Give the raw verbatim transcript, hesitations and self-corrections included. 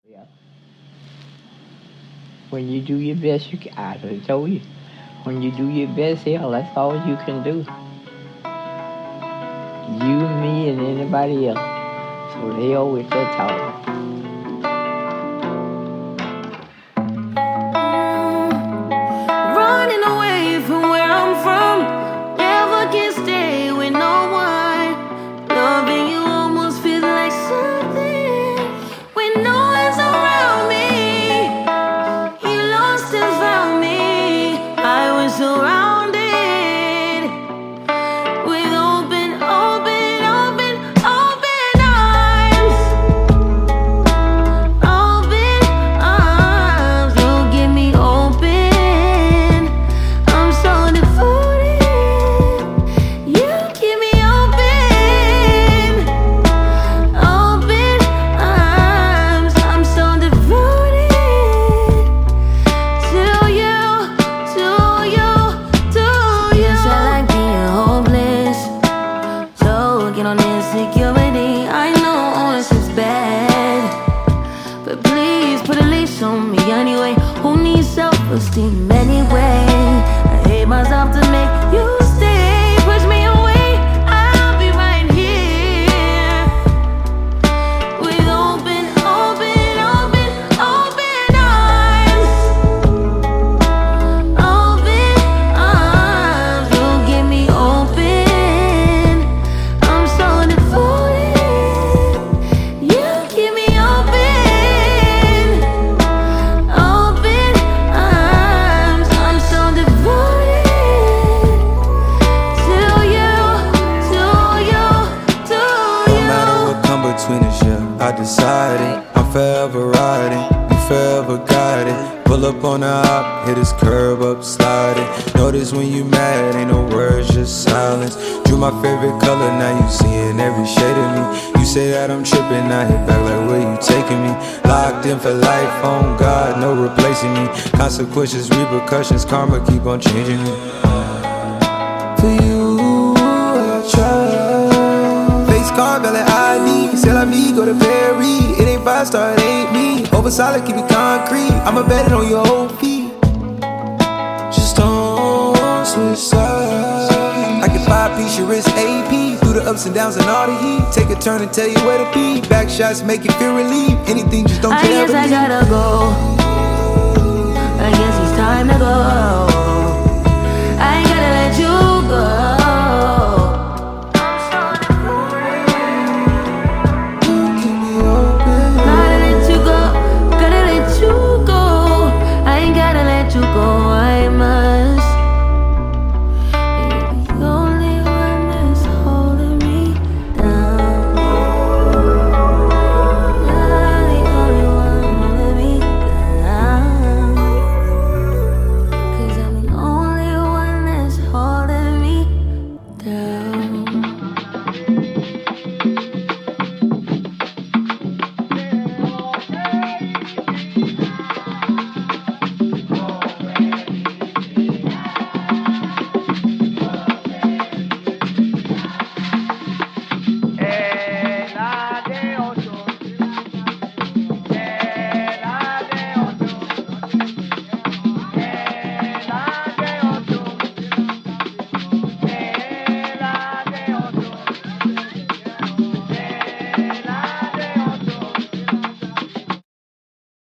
Yeah. When you do your best, you can. I done told you. When you do your best, hell, that's all you can do. You, me, and anybody else. So they always that talk. Running away from where I'm from, never can stay with no one. Loving you almost feels like something when no one's around me. You lost and found me. I was surrounded with open, open, open, open arms. Open arms, you give me open. I'm so devoted. You keep me open. Open arms, I'm so devoted to you, to you, to you. You feel like being hopeless, choking on insecurity. I know ownership's bad, but please put a leash on me anyway. Who needs self-esteem anyway? I hate myself to make you stay. Push me away, I'll be right here with open, open, open, open arms. Open arms, you give me open. I'm so devoted. You keep me open. Open arms, I'm so devoted to you, to you, to No you. matter what come between us, yeah, I decided I'm forever riding, you forever guiding. Pull up on the hop, hit this curb up, sliding. Notice when you mad, ain't no words, just silence. Drew my favorite color, now you seeing every shade of me. You say that I'm tripping, I hit back like where you taking me. Locked in for life, on God, no replacing me. Consequences, repercussions, karma keep on changing me. For you, I try. Face card, got like I need. C'est la vie, go to Perry. It ain't five star, it ain't me. Over solid, keep it concrete. I'ma bet it on your whole feet. Just don't switch sides. I can five piece your wrist A P. Through the ups and downs and all the heat. Take a turn and tell you where to be. Back shots make you feel relief. Anything, just don't I care. guess I gotta go. I guess it's time to go. I gotta let you